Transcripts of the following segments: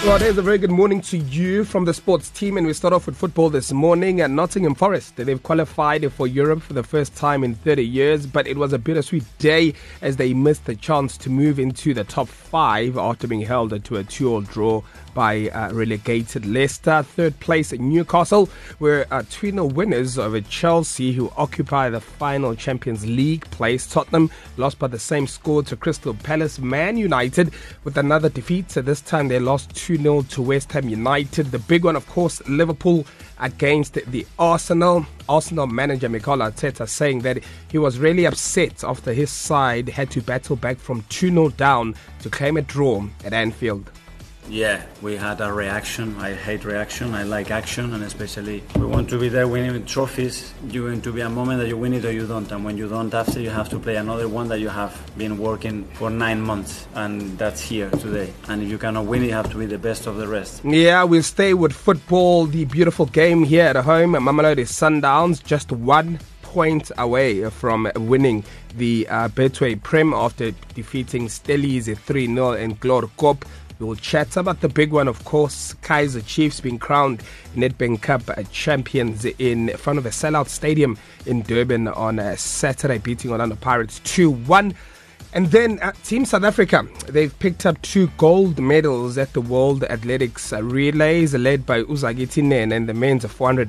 Well, there's a very good morning to you from the sports team, and we start off with football this morning at Nottingham Forest. They've qualified for Europe for the first time in 30 years, but it was a bittersweet day as they missed the chance to move into the top five after being held to a 2-2 draw by relegated Leicester. Third place Newcastle were 2-0 winners over Chelsea, who occupy the final Champions League place. Tottenham lost by the same score to Crystal Palace. Man United with another defeat. So this time they lost 2-0 to West Ham United. The big one, of course, Liverpool against the Arsenal. Arsenal manager Mikel Arteta saying that he was really upset after his side had to battle back from 2-0 down to claim a draw at Anfield. Yeah, we had a reaction. I hate reaction. I like action, and especially we want to be there winning trophies. You're going to be a moment that you win it or you don't, and when you don't, after you have to play another one that you have been working for 9 months, and that's here today. And if you cannot win it, you have to be the best of the rest. Yeah, we'll stay with football. The beautiful game here at home. Mamelodi Sundowns just 1 point away from winning the Betway Prem after defeating Stellies 3-0 in Glorkop. We'll chat about the big one, of course. Kaizer Chiefs being crowned Nedbank Cup champions in front of a sellout stadium in Durban on Saturday, beating Orlando Pirates 2-1. And then Team South Africa, they've picked up 2 gold medals at the World Athletics Relays, led by Uzakiti Nene and the men's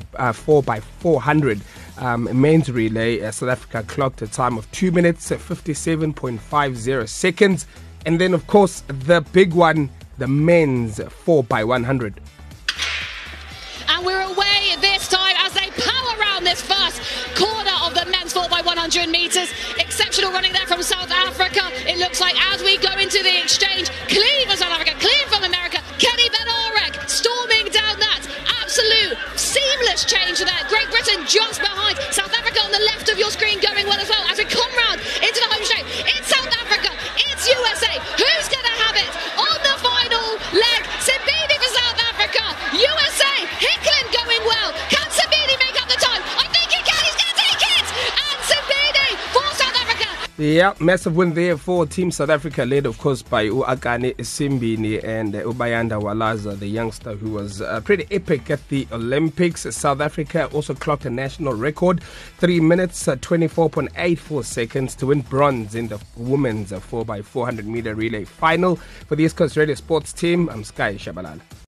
4x400 men's relay. South Africa clocked a time of 2 minutes, 57.50 seconds. And then, of course, the big one, the men's 4x100. And we're away this time as they power around this first corner of the men's 4x100 metres. Exceptional running there from South Africa. It looks like as we go into the exchange, clean for South Africa, clean from America. Kenny Bednarek storming down that. Absolute seamless change there. Great Britain just behind. South Africa on the left of your screen going well as well. As we come round into the home straight, it's South Africa, it's USA. Who's going to have it on the final leg? Simbini for South Africa. USA, Hicklin going well. Can Simbini make up the time? I think he can. He's going to take it. And Simbini for South Africa. Yeah, massive win there for Team South Africa, led, of course, by Akane Simbini and Ubayanda Walaza, the youngster who was pretty epic at the Olympics. South Africa also clocked a national record, 3 minutes, 24.84 seconds to win bronze in the women's 4x400 meter relay final. For the East Coast Radio Sports team, I'm Sky Shabalala.